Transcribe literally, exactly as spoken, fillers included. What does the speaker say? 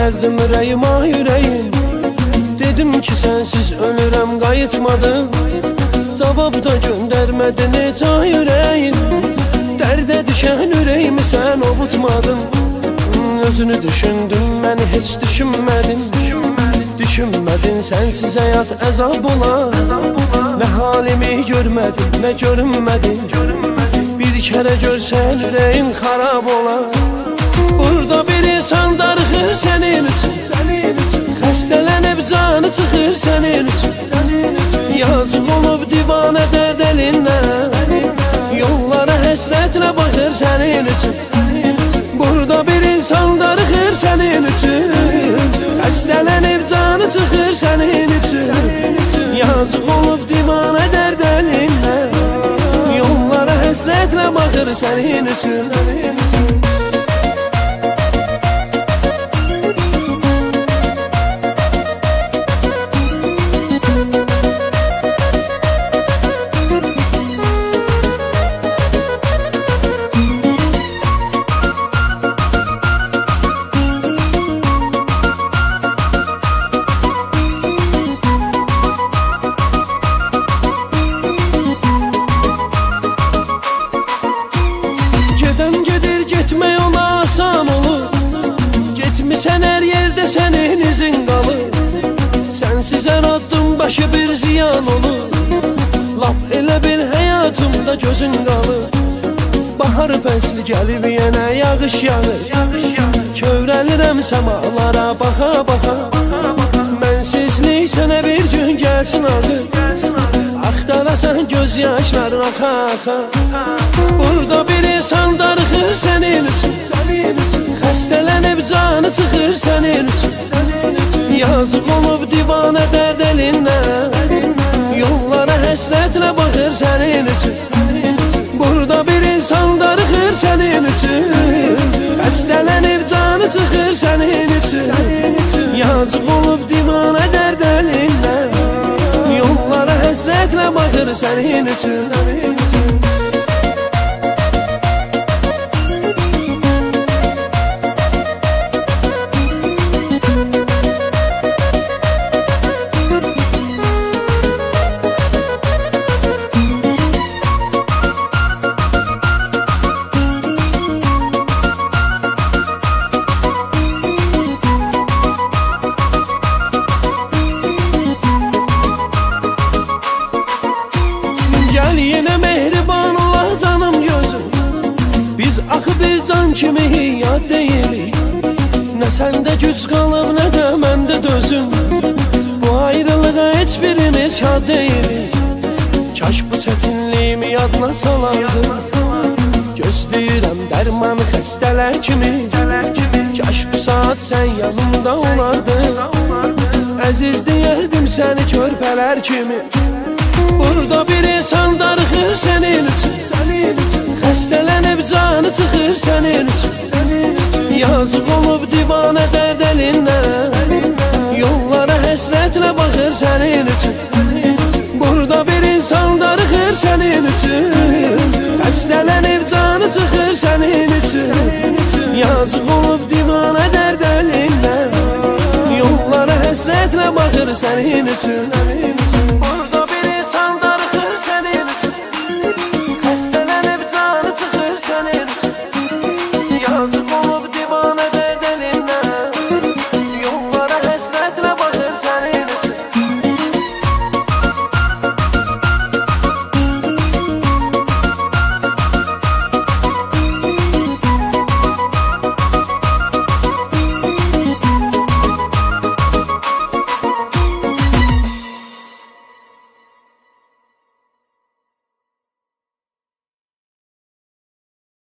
dərdim ürəyim, ah ürəyim. Dedim ki sensiz ölürəm, qayıtmadın. Cavab da göndərmədin heç ah ürəyim. Dərdə düşən ürəyimi sən ovutmadın. Özünü düşündün, məni heç düşünmədin. Düşünmədin, sensiz həyat əzab olar. Nə halimi görmədin, nə görünmədin. Bir kərə görsən ürəyim xarab olar. Burada bir insan darıxır sənin üçün, xəstələnib canı çıxır sənin üçün. Yazıq olub divanə dərd əlindən, yollara həsrətlə baxır sənin üçün. Burada bir insan darıxır sənin üçün, xəstələnib canı çıxır sənin üçün. Yazıq olub divanə dərd əlindən, yollara həsrətlə baxır sənin üçün. Getmək ona asan olur, getmisən hər yerdə sənin izin qalır. Sənsiz hər addım başı bir ziyan olur, lap elə bil həyatımda gözün qalır. Bahar fəsli gəlib yenə yağış yağır, kövrəlirəm səmalara baxa baxa. Mənsizlik sənə bir gün gəlsin ağır, axtarasan göz yaşların axa axa. Burada bir insan darıxır sənin üçün, xəstələnib canı çıxır sənin üçün. Yazıq olub divanə dərd əlindən, yollara həsrətlə baxır sənin üçün. Burada bir insan darıxır sənin üçün, xəstələnib canı çıxır sənin üçün. Yazıq olub divanə dərd əlindən, yollara həsrətlə baxır sənin üçün. Gəl yenə mehriban ola canım gözüm, biz axı bir can kimi yad deyilik. Nə səndə güc qalıb, nə də məndə dözüm, bu ayrılığa heç birimiz şad deyilik. Kaş bu çətinliyimi yadına salardın, gözləyirəm dərman xəstələr kimi. Kaş bu saat sən yanımda olardın, əziz deyərdim səni körpələr kimi. Burada bir insan darıxır sənin üçün, xəstələnib canı çıxır sənin üçün. Yazıq olub divanə dərd əlindən, yollara həsrətlə baxır sənin üçün. Burada bir insan darıxır sənin üçün, xəstələnib canı çıxır sənin üçün. Yazıq olub divanə dərd əlindən, yollara həsrətlə baxır sənin üçün.